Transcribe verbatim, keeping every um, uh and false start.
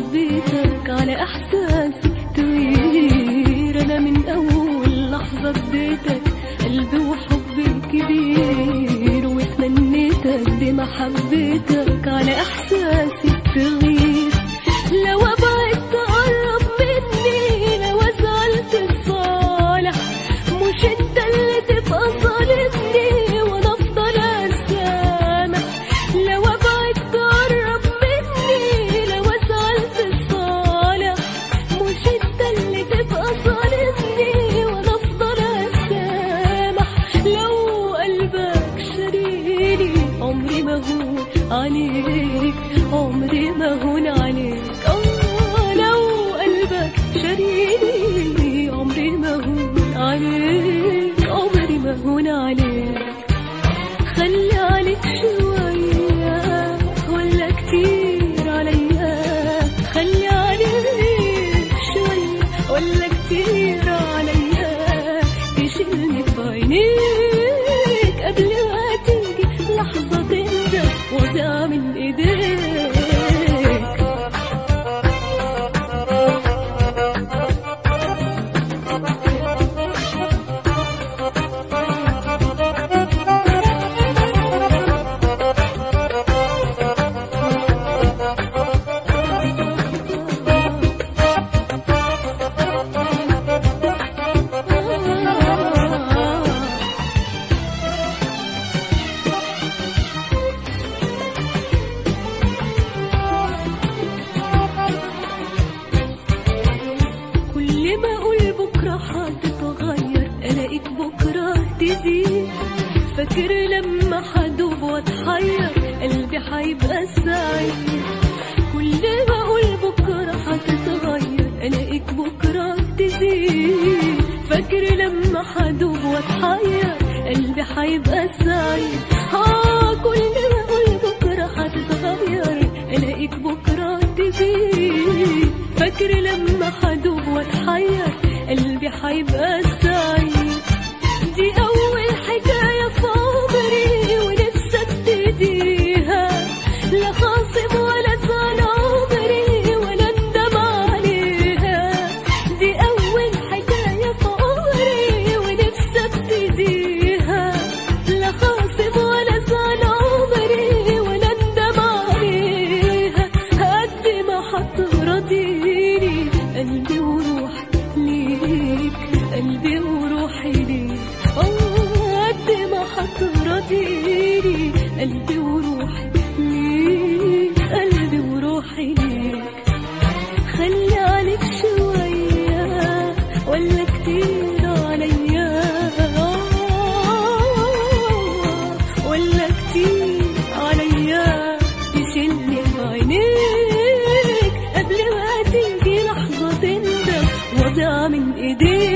حبيتك على احساسي تغير. انا من اول لحظة اديتك قلبي وحبي كبير، وتمنيت قد ما حبيتك على احساسي تغير. لو ابعد تقرب مني، لو زعلت الصالح مش انت اللي تبقى ظالمني وانا افضل اسامح. لو ابعد تقرب مني، لو زعلت الصالح مش انت اللي تبقى ظالمني وانا افضل اسامح. لو قلبك شاريني عمري ما هون عليك، عمري ما هون عليك. اه لو قلبك شاريني عمري ما هون عليك، عمري ما هون عليك. خلي عليك شوية ولا كتير عليا، خلي عليك شوية ولا كتير عليا. تشيلني في عينيك قبل ما تيجي لحظة تندم وضع من ايديك. كل ما اقول بكره هتتغير الاقيك بكره تزيد. فاكر لما حدوب واتحير قلبي هيبقى سعيد. كل ما اقول بكره هتتغير الاقيك بكره تزيد. فاكر لما حدوب واتحير قلبي هيبقى سعيد. اه كل ما اقول بكره هتتغير الاقيك بكره تزيد. فاكر لما حدوب واتحير قلبي هيبقى سعيد. دي اول حكاية في عمري ونفسي ابتديها، لا خاصم ولا زعل عمري ولا ندم عليها. دي اول حكاية في عمري ونفسي ابتديها، لا خاصم ولا زعل عمري ولا ندم عليها. قد ما هتراضيني قلبي وروحي ليك، قلبي وروحي ليك. اه قد ما هتراضيني قلبي وروحي ليك، قلبي وروحي ليك. خلي عليك شوية ولا كتير عليا، ولا كتير عليا. تشيلني في عينيك قبل ما تيجي لحظة تندم وضع من ايديك.